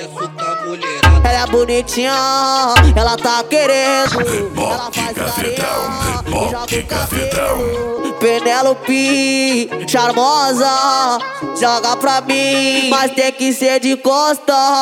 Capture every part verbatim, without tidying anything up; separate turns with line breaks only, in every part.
sucesso com a mulherada.
Ela é bonitinha, ela tá querendo. Ela
Reboque
faz
cafetão,
carinha e joga
reboque
o
cafetão.
cabelo. Penélope, charmosa, joga pra mim, mas tem que ser de costa.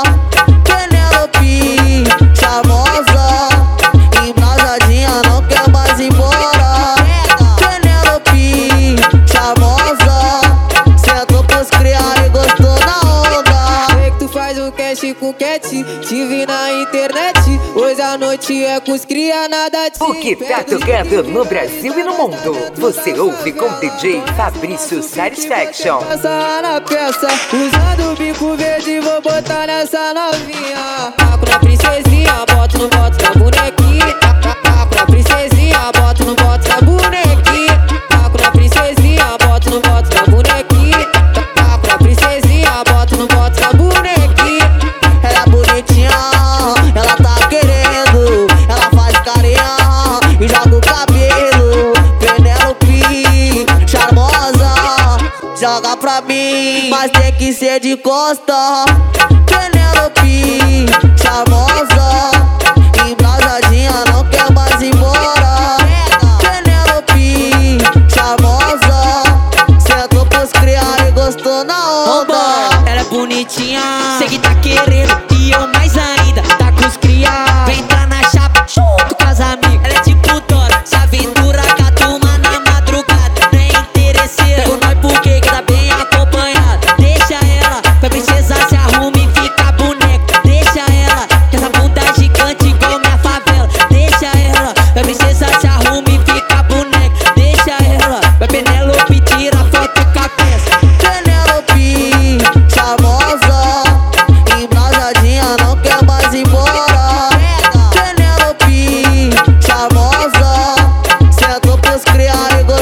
Penélope, charmosa, embrasadinha, não quer mais ir embora. Penélope, charmosa, sentou pros criar e gostou na onda.
Sei que tu faz um cast com cat, te vi na internet. Hoje a noite é com os cria, nada te
O que tá tocando no Brasil e no mundo, você ouve com D J Fabrício Satisfaction.
Passar na peça, usando o bico verde, vou botar nessa novinha. Taco na princesinha, boto no boto da bonequinha. Taco na princesinha, boto no boto da bonequinha. Taco na princesinha, boto no boto da bonequinha. Taco na princesinha, boto no boto da bonequinha.
Ela é bonitinha, ela tá querendo. Ela faz carinha e joga o cabelo. Penélope, charmosa, joga pra mim, mas tem que ser de costa. Penélope, charmosa, embrasadinha, não quer mais ir embora. Penélope, charmosa, sentou pros criar e gostou na onda.
Ela é bonitinha, sei que tá querendo, e eu mais ainda, tá com os cria. Vem entrar na chapa junto com as amigas. Ela é tipo Dora, se aventura com a turma na madrugada. Nem interesseira, com nós porque que tá bem acompanhada. Deixa ela, pra princesa se arruma e fica boneca. Deixa ela, que essa bunda é gigante igual minha favela. Deixa ela, pra princesa se arruma e fica boneca. Deixa ela, pra Penélope tira foto com a peça.
Penélope, charmosa, embrasadinha, não quer mais ir embora. Penélope, charmosa, sentou pros criar e